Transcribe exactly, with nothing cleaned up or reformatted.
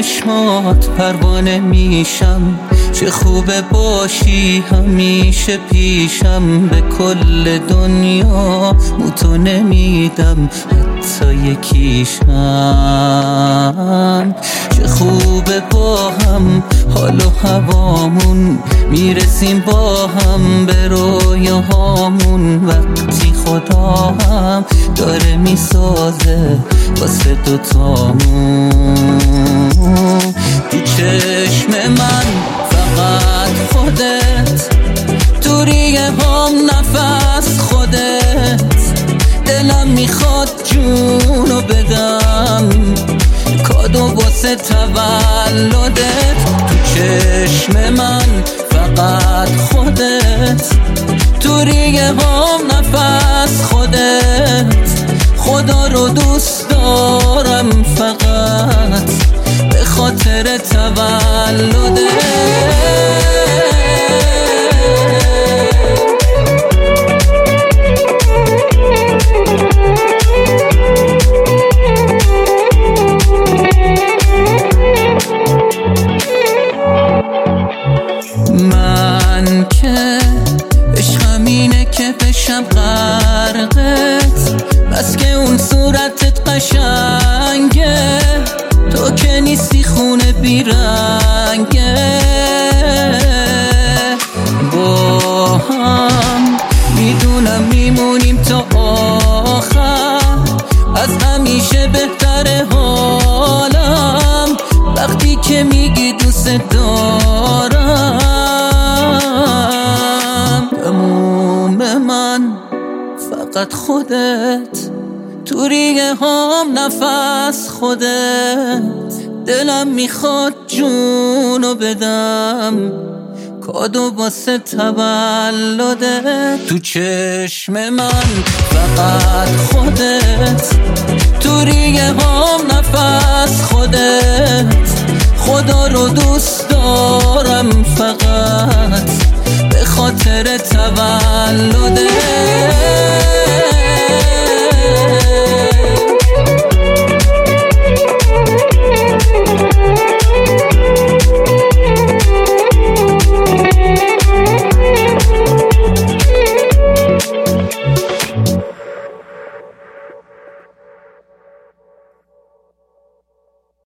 چشمات پروانه میشم، چه خوبه باشی همیشه پیشم. به کل دنیا موتو نمیدم حتی یکیشم. چه خوبه با هم حال و هوامون، میرسیم با هم به رویاهامون. وقتی خدا هم داره میسازه واسه دوتامون. تو چشم من فقط خودت، تو ریه هم نفس خودت. دلم میخواد جونو بدم کادو واسه تولدت. تو چشم من فقط خودت، تو ریه هم نفس خودت. خدا رو دوست دارم فقط به خاطر تولدت. من که عشقم اینه که بشم غرقت، بس که اون صورتت قشنگه. تو که نیستی خونه بیرنگه. با هم میدونم میمونیم تا آخر، از همیشه بهتره حالم وقتی که میگی دوست دارم. تموم من فقط خودت، تو ریه هم نفس خودت. دلم میخواد جونو بدم کادو واسه تولدت. تو چشم من فقط خودت، تو ریه هم نفس خودت. خدا رو دوست دارم فقط به خاطر تولدت.